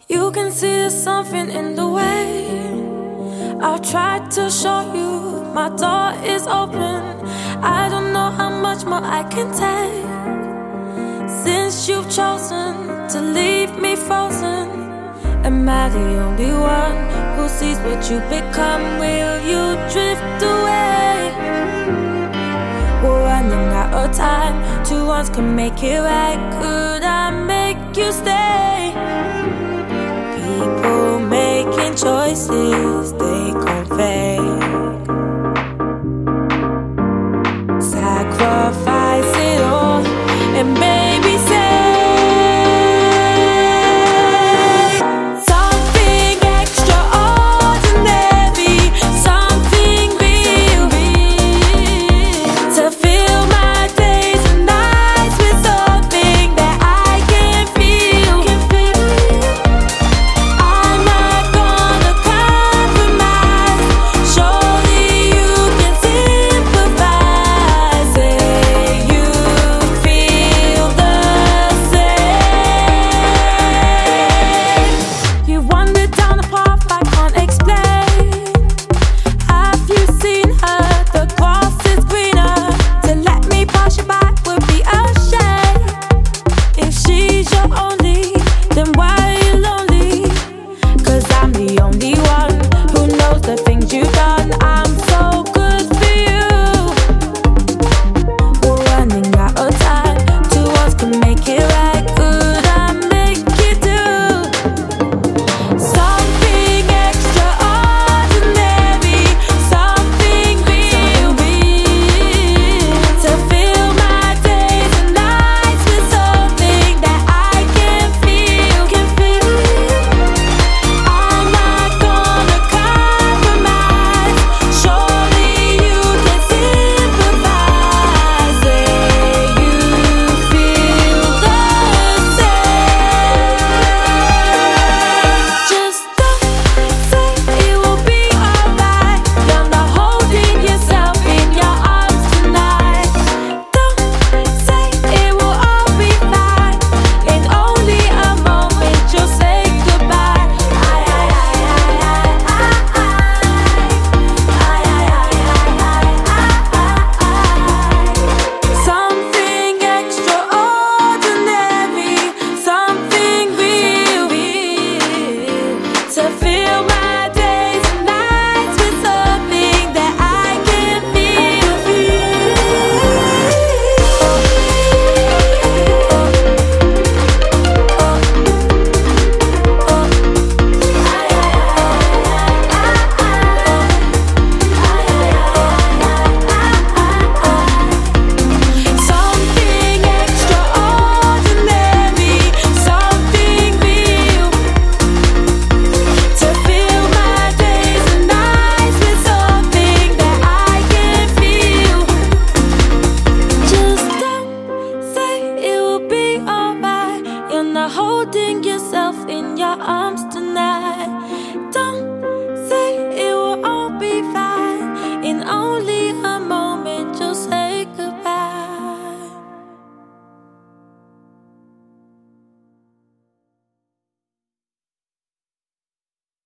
You can see there's something in the way. I've tried to show you my door is open. I don't know how much more I can take. Since you've chosen to leave me frozen, am I the only one who sees what you become? Will you drift away? We're running out of time. Two ones can make it right. Could I make you stay? People making choices they convey. Sacrifice it all and baby say something extraordinary, something real, to fill my days and nights with something that I can feel. I'm not gonna compromise. Surely you can sympathize. Say you feel the same. You wandered down a path I can't explain. Have you seen her? The grass is greener. To let me pass you by would be a shame. If she's your only, then why are you lonely? 'Cause I'm the only one who knows the things you've done. I'm so good for you. We're running out of time. Two ones can make it right. Could I make you do something extraordinary, something real, to fill my days and nights with something that I can feel. I'm not gonna compromise. Surely you can sympathize. Say you feel the same. Just don't say it will be alright. You're not holding yourself in your arms tonight. Don't say it will all be fine. In only a moment you'll say goodbye. Something extraordinary, something real, to fill my days and nights with something that I can feel. Something extraordinary, something real, to fill my days and nights with something that I can feel. Just don't say it will be alright. You're not holding yourself in your arms tonight. Don't say it will all be fine. In only